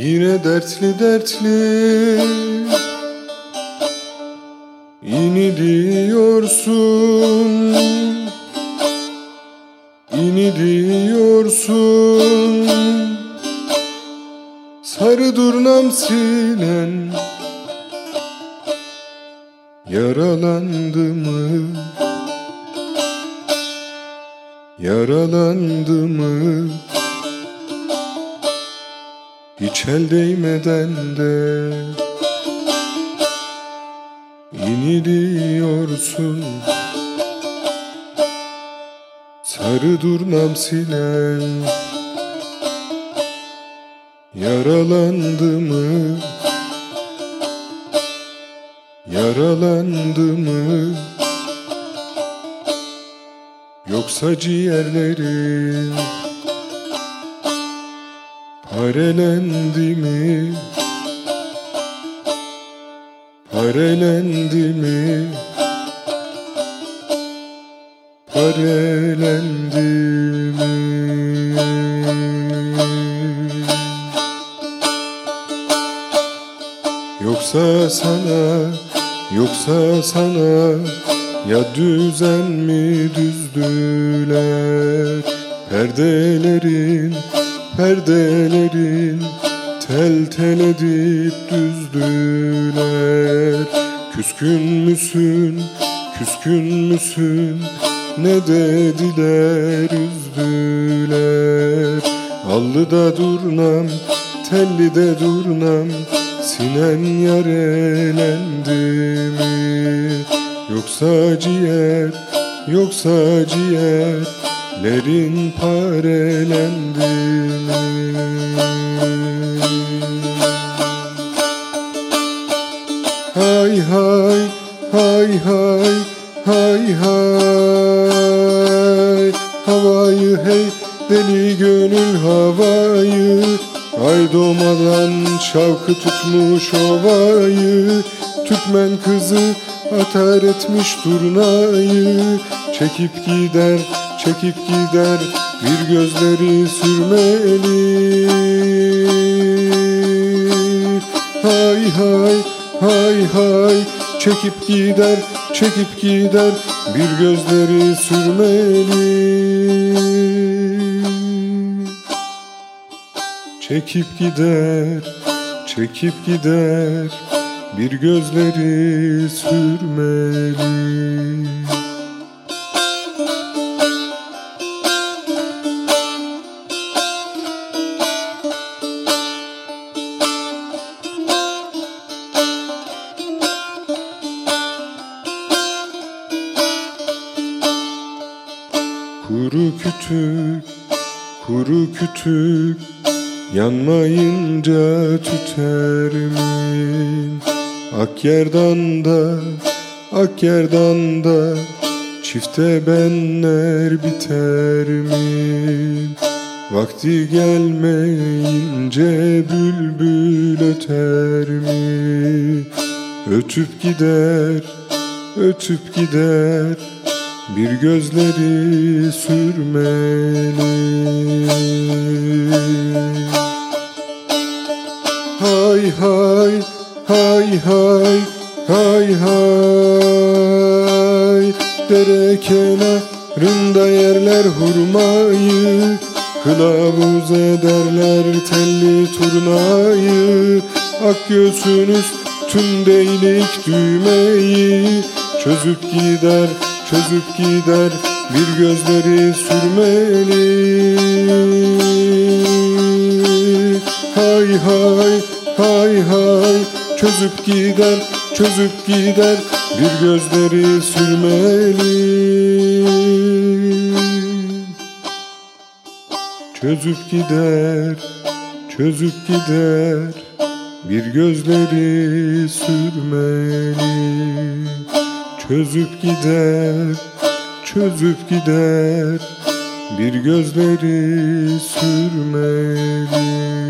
Yine dertli dertli iniliyorsun, iniliyorsun. Sarı durnam silen yaralandı mı, yaralandı mı? Hiç el değmeden de iniliyorsun. Sarı durnam silen yaralandı mı, yaralandı mı? Yoksa ciğerlerin parelendi mi, parelendi mi, parelendi mi? Yoksa sana, yoksa sana ya düzen mi düzdüler? Perdelerin, perdelerin tel tel edip düzdüler. Küskün müsün, küskün müsün? Ne dediler, üzdüler. Allı da durnam, telli de durnam, sinen yar elendi mi? Yoksa ciğer, yoksa ciğerlerin parelendi mi? Hay hay, hay hay, hay hay. Havayı hey deli gönül havayı, ay doğmadan şavkı tutmuş ovayı. Türkmen kızı atar etmiş turnayı, çekip gider, çekip gider bir gözleri sürmeli. Hay hay, hay hay, çekip gider, çekip gider bir gözleri sürmeli. Çekip gider, çekip gider bir gözleri sürmeli. Kuru kütük, kuru kütük yanmayınca tüter mi? Ak yerdan da, ak yerdan da çifte benler biter mi? Vakti gelmeyince bülbül öter mi? Ötüp gider, ötüp gider bir gözleri sürmeli. Hay hay, hay hay, hay hay. Dere kenarında yerler hurmayı, kılavuz ederler telli turnayı. Ak göğsün üstünde ilik düğmeyi, çözüp gider, çözüp gider bir gözleri sürmeli. Hay hay, hay hay, çözüp gider, çözüp gider bir gözleri sürmeli. Çözüp gider, çözüp gider bir gözleri sürmeli. Çözüp gider, çözüp gider bir gözleri sürmeli.